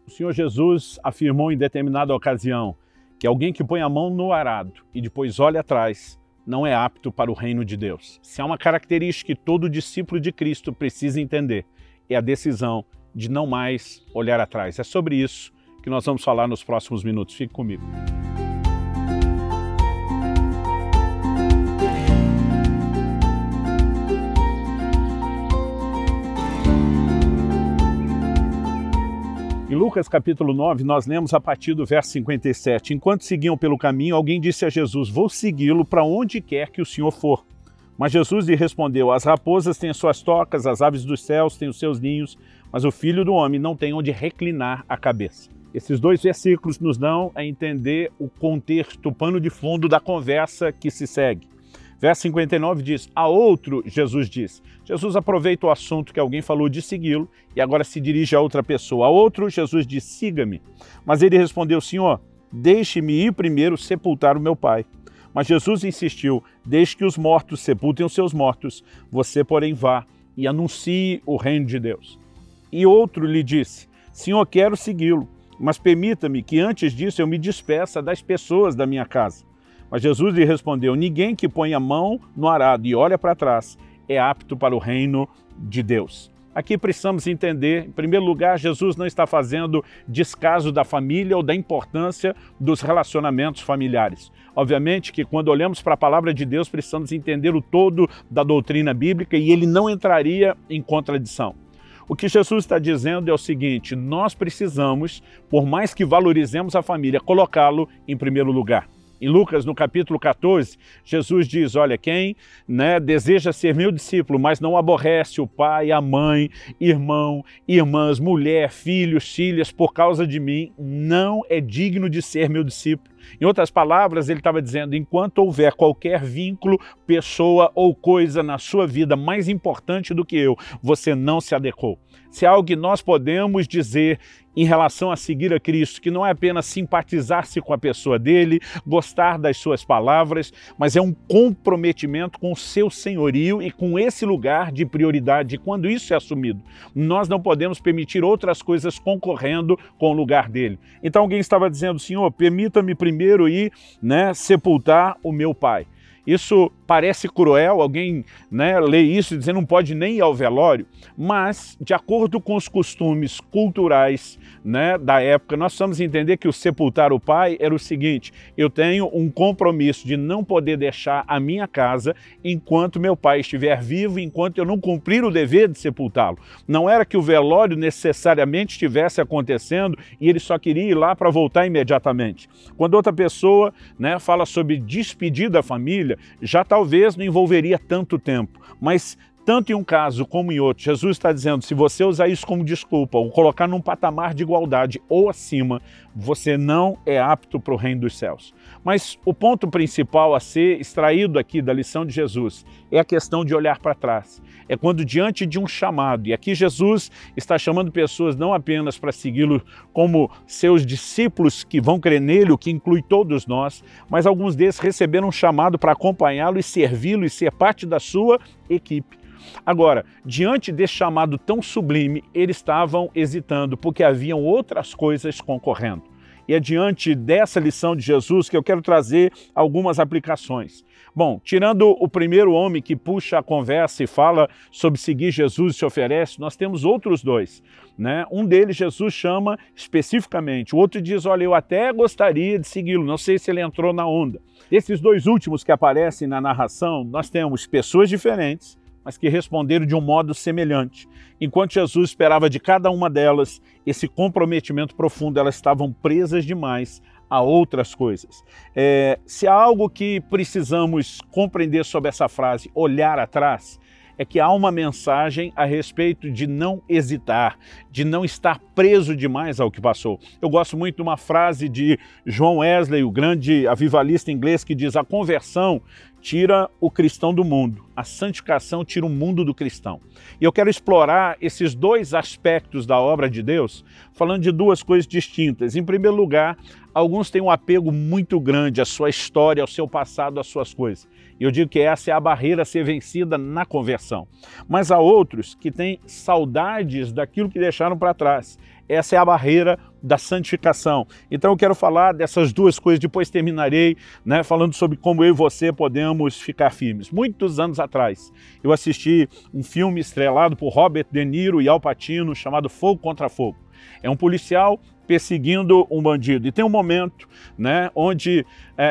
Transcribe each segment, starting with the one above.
O Senhor Jesus afirmou em determinada ocasião que alguém que põe a mão no arado e depois olha atrás não é apto para o reino de Deus. Se há uma característica que todo discípulo de Cristo precisa entender, é a decisão de não mais olhar atrás. É sobre isso que nós vamos falar nos próximos minutos. Fique comigo. Em Lucas capítulo 9, nós lemos a partir do verso 57. Enquanto seguiam pelo caminho, alguém disse a Jesus: vou segui-lo para onde quer que o Senhor for. Mas Jesus lhe respondeu: as raposas têm as suas tocas, as aves dos céus têm os seus ninhos, mas o Filho do Homem não tem onde reclinar a cabeça. Esses dois versículos nos dão a entender o contexto, o pano de fundo da conversa que se segue. Verso 59 diz: a outro, Jesus disse. Jesus aproveita o assunto que alguém falou de segui-lo e agora se dirige a outra pessoa. A outro, Jesus disse: siga-me. Mas ele respondeu: Senhor, deixe-me ir primeiro sepultar o meu pai. Mas Jesus insistiu: deixe que os mortos sepultem os seus mortos. Você, porém, vá e anuncie o reino de Deus. E outro lhe disse: Senhor, quero segui-lo, mas permita-me que antes disso eu me despeça das pessoas da minha casa. Mas Jesus lhe respondeu: ninguém que põe a mão no arado e olha para trás é apto para o reino de Deus. Aqui precisamos entender, em primeiro lugar, Jesus não está fazendo descaso da família ou da importância dos relacionamentos familiares. Obviamente que quando olhamos para a palavra de Deus, precisamos entender o todo da doutrina bíblica e ele não entraria em contradição. O que Jesus está dizendo é o seguinte: nós precisamos, por mais que valorizemos a família, colocá-lo em primeiro lugar. Em Lucas, no capítulo 14, Jesus diz: olha, quem deseja ser meu discípulo, mas não aborrece o pai, a mãe, irmão, irmãs, mulher, filhos, filhas, por causa de mim, não é digno de ser meu discípulo. Em outras palavras, ele estava dizendo: enquanto houver qualquer vínculo, pessoa ou coisa na sua vida mais importante do que eu, você não se adequou. Se há algo que nós podemos dizer em relação a seguir a Cristo, que não é apenas simpatizar-se com a pessoa dele, gostar das suas palavras, mas é um comprometimento com o seu senhorio e com esse lugar de prioridade. E quando isso é assumido, nós não podemos permitir outras coisas concorrendo com o lugar dele. Então alguém estava dizendo: Senhor, permita-me primeiro ir sepultar o meu pai. Isso parece cruel, alguém lê isso e diz: não pode nem ir ao velório, mas de acordo com os costumes culturais da época, nós precisamos entender que o sepultar o pai era o seguinte: eu tenho um compromisso de não poder deixar a minha casa enquanto meu pai estiver vivo, enquanto eu não cumprir o dever de sepultá-lo. Não era que o velório necessariamente estivesse acontecendo e ele só queria ir lá para voltar imediatamente. Quando outra pessoa fala sobre despedir da família, já talvez não envolveria tanto tempo, mas tanto em um caso como em outro, Jesus está dizendo: se você usar isso como desculpa ou colocar num patamar de igualdade ou acima, você não é apto para o reino dos céus. Mas o ponto principal a ser extraído aqui da lição de Jesus é a questão de olhar para trás. É quando diante de um chamado, e aqui Jesus está chamando pessoas não apenas para segui-lo como seus discípulos que vão crer nele, o que inclui todos nós, mas alguns desses receberam um chamado para acompanhá-lo e servi-lo e ser parte da sua equipe. Agora, diante desse chamado tão sublime, eles estavam hesitando, porque haviam outras coisas concorrendo. E é diante dessa lição de Jesus que eu quero trazer algumas aplicações. Bom, tirando o primeiro homem que puxa a conversa e fala sobre seguir Jesus e se oferece, nós temos outros dois. Um deles Jesus chama especificamente, o outro diz: olha, eu até gostaria de segui-lo, não sei se ele entrou na onda. Esses dois últimos que aparecem na narração, nós temos pessoas diferentes, mas que responderam de um modo semelhante. Enquanto Jesus esperava de cada uma delas esse comprometimento profundo, elas estavam presas demais a outras coisas. Se há algo que precisamos compreender sobre essa frase, olhar atrás, é que há uma mensagem a respeito de não hesitar, de não estar preso demais ao que passou. Eu gosto muito de uma frase de John Wesley, o grande avivalista inglês, que diz: a conversão tira o cristão do mundo, a santificação tira o mundo do cristão. E eu quero explorar esses dois aspectos da obra de Deus, falando de duas coisas distintas. Em primeiro lugar, alguns têm um apego muito grande à sua história, ao seu passado, às suas coisas. E eu digo que essa é a barreira a ser vencida na conversão. Mas há outros que têm saudades daquilo que deixaram para trás. Essa é a barreira da santificação. Então eu quero falar dessas duas coisas, depois terminarei, né, falando sobre como eu e você podemos ficar firmes. Muitos anos atrás, eu assisti um filme estrelado por Robert De Niro e Al Pacino, chamado Fogo contra Fogo. É um policial perseguindo um bandido. E tem um momento, né, onde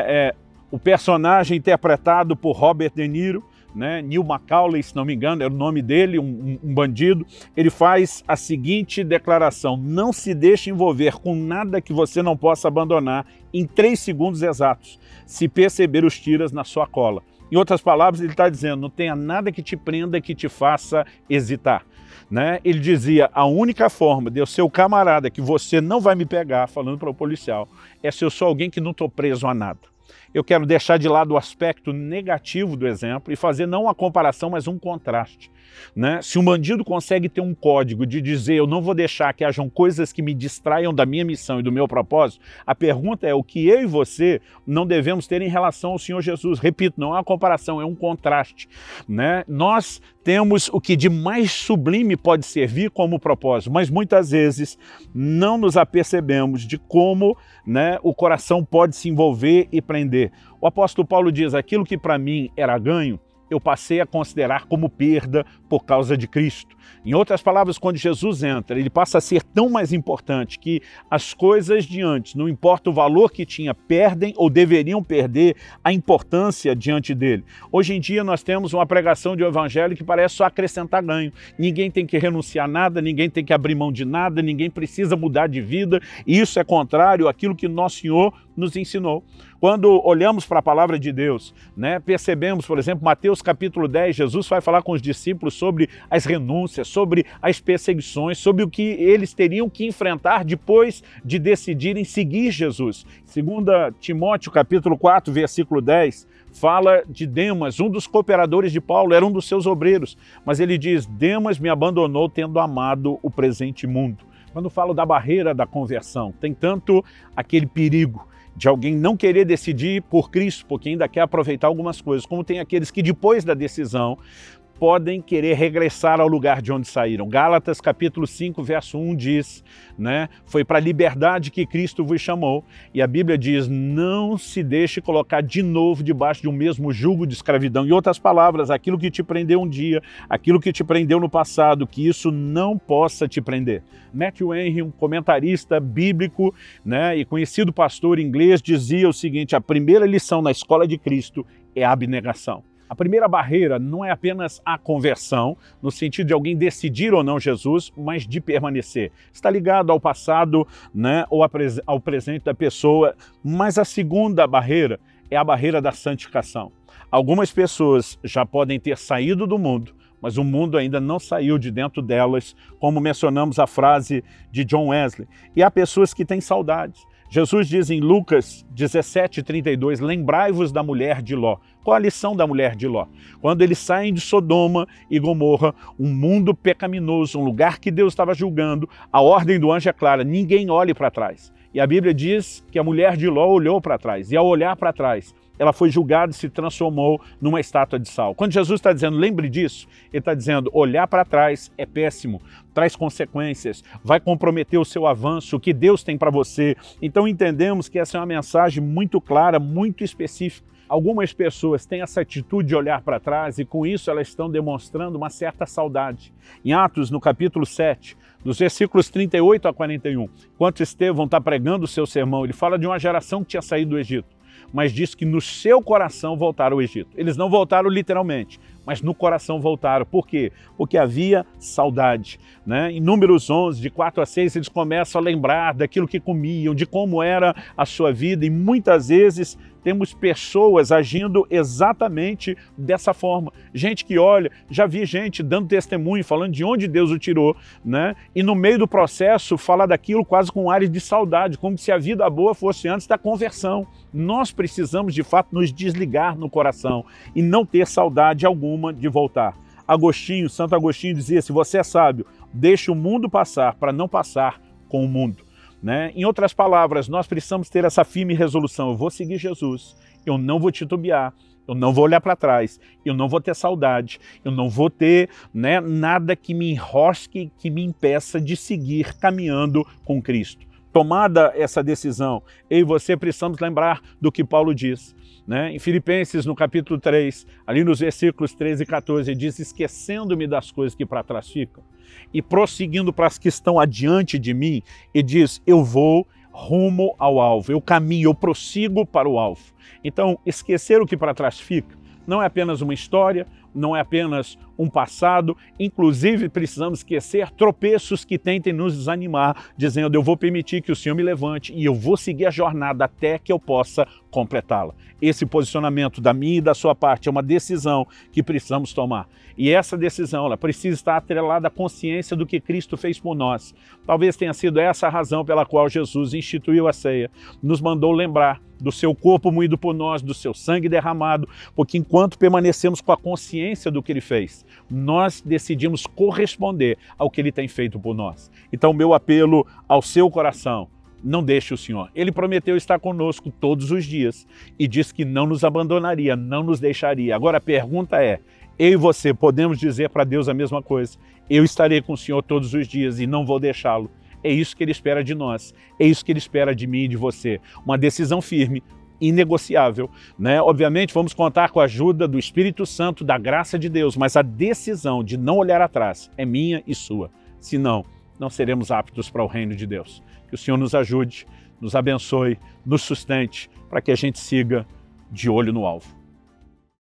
o personagem interpretado por Robert De Niro, né, Neil McCauley, se não me engano, era o nome dele, um bandido, ele faz a seguinte declaração: não se deixe envolver com nada que você não possa abandonar em 3 segundos exatos, se perceber os tiras na sua cola. Em outras palavras, ele está dizendo, não tenha nada que te prenda, que te faça hesitar. Né? Ele dizia, a única forma de eu ser o camarada que você não vai me pegar, falando para o policial, é se eu sou alguém que não estou preso a nada. Eu quero deixar de lado o aspecto negativo do exemplo e fazer não uma comparação, mas um contraste. Né? Se um bandido consegue ter um código de dizer eu não vou deixar que hajam coisas que me distraiam da minha missão e do meu propósito, a pergunta é o que eu e você não devemos ter em relação ao Senhor Jesus. Repito, não é uma comparação, é um contraste. Né? Nós temos o que de mais sublime pode servir como propósito, mas muitas vezes não nos apercebemos de como, né, o coração pode se envolver e prender. O apóstolo Paulo diz, aquilo que para mim era ganho, eu passei a considerar como perda por causa de Cristo. Em outras palavras, quando Jesus entra, ele passa a ser tão mais importante que as coisas de antes, não importa o valor que tinha, perdem ou deveriam perder a importância diante dele. Hoje em dia nós temos uma pregação de um evangelho que parece só acrescentar ganho. Ninguém tem que renunciar a nada, ninguém tem que abrir mão de nada, ninguém precisa mudar de vida, e isso é contrário àquilo que nosso Senhor nos ensinou. Quando olhamos para a palavra de Deus, né, percebemos, por exemplo, Mateus capítulo 10, Jesus vai falar com os discípulos sobre as renúncias, sobre as perseguições, sobre o que eles teriam que enfrentar depois de decidirem seguir Jesus. 2 Timóteo capítulo 4, versículo 10, fala de Demas, um dos cooperadores de Paulo, era um dos seus obreiros, mas ele diz, Demas me abandonou tendo amado o presente mundo. Quando falo da barreira da conversão, tem tanto aquele perigo de alguém não querer decidir por Cristo, porque ainda quer aproveitar algumas coisas, como tem aqueles que depois da decisão podem querer regressar ao lugar de onde saíram. Gálatas capítulo 5, verso 1 diz, né, foi para a liberdade que Cristo vos chamou, e a Bíblia diz, não se deixe colocar de novo debaixo de um mesmo jugo de escravidão. Em outras palavras, aquilo que te prendeu um dia, aquilo que te prendeu no passado, que isso não possa te prender. Matthew Henry, um comentarista bíblico, né, e conhecido pastor inglês, dizia o seguinte, a primeira lição na escola de Cristo é a abnegação. A primeira barreira não é apenas a conversão, no sentido de alguém decidir ou não Jesus, mas de permanecer. Está ligado ao passado, né, ou ao presente da pessoa, mas a segunda barreira é a barreira da santificação. Algumas pessoas já podem ter saído do mundo, mas o mundo ainda não saiu de dentro delas, como mencionamos a frase de John Wesley. E há pessoas que têm saudades. Jesus diz em Lucas 17:32, lembrai-vos da mulher de Ló. Qual a lição da mulher de Ló? Quando eles saem de Sodoma e Gomorra, um mundo pecaminoso, um lugar que Deus estava julgando, a ordem do anjo é clara, ninguém olhe para trás. E a Bíblia diz que a mulher de Ló olhou para trás, e ao olhar para trás, ela foi julgada e se transformou numa estátua de sal. Quando Jesus está dizendo, lembre disso, ele está dizendo, olhar para trás é péssimo, traz consequências, vai comprometer o seu avanço, o que Deus tem para você. Então entendemos que essa é uma mensagem muito clara, muito específica. Algumas pessoas têm essa atitude de olhar para trás e com isso elas estão demonstrando uma certa saudade. Em Atos, no capítulo 7, dos versículos 38 a 41, enquanto Estevão está pregando o seu sermão, ele fala de uma geração que tinha saído do Egito, mas diz que no seu coração voltaram ao Egito. Eles não voltaram literalmente, mas no coração voltaram. Por quê? Porque havia saudade. Né? Em Números 11, de 4 a 6, eles começam a lembrar daquilo que comiam, de como era a sua vida, e muitas vezes temos pessoas agindo exatamente dessa forma. Gente que olha, já vi gente dando testemunho, falando de onde Deus o tirou, né? E no meio do processo fala daquilo quase com ares de saudade, como se a vida boa fosse antes da conversão. Nós precisamos de fato nos desligar no coração e não ter saudade alguma de voltar. Agostinho, Santo Agostinho dizia, se você é sábio, deixe o mundo passar para não passar com o mundo. Né? Em outras palavras, nós precisamos ter essa firme resolução, eu vou seguir Jesus, eu não vou titubear, Eu não vou olhar para trás, eu não vou ter saudade, eu não vou ter nada que me enrosque, que me impeça de seguir caminhando com Cristo. Tomada essa decisão, eu e você precisamos lembrar do que Paulo diz. Em Filipenses, no capítulo 3, ali nos versículos 13 e 14, ele diz: esquecendo-me das coisas que para trás ficam e prosseguindo para as que estão adiante de mim, ele diz: eu vou rumo ao alvo, eu caminho, eu prossigo para o alvo. Então, esquecer o que para trás fica não é apenas uma história, não é apenas um passado, inclusive precisamos esquecer tropeços que tentem nos desanimar, dizendo: eu vou permitir que o Senhor me levante e eu vou seguir a jornada até que eu possa completá-la. Esse posicionamento da minha e da sua parte é uma decisão que precisamos tomar. E essa decisão, ela precisa estar atrelada à consciência do que Cristo fez por nós. Talvez tenha sido essa a razão pela qual Jesus instituiu a ceia, nos mandou lembrar do seu corpo moído por nós, do seu sangue derramado, porque enquanto permanecemos com a consciência do que ele fez, nós decidimos corresponder ao que ele tem feito por nós. Então, meu apelo ao seu coração: não deixe o Senhor. Ele prometeu estar conosco todos os dias e disse que não nos abandonaria, não nos deixaria. Agora a pergunta é: eu e você podemos dizer para Deus a mesma coisa? Eu estarei com o Senhor todos os dias e não vou deixá-lo. É isso que ele espera de nós, é isso que ele espera de mim e de você. Uma decisão firme, inegociável, Obviamente vamos contar com a ajuda do Espírito Santo, da graça de Deus, mas a decisão de não olhar atrás é minha e sua. Senão, não seremos aptos para o reino de Deus. Que o Senhor nos ajude, nos abençoe, nos sustente, para que a gente siga de olho no alvo.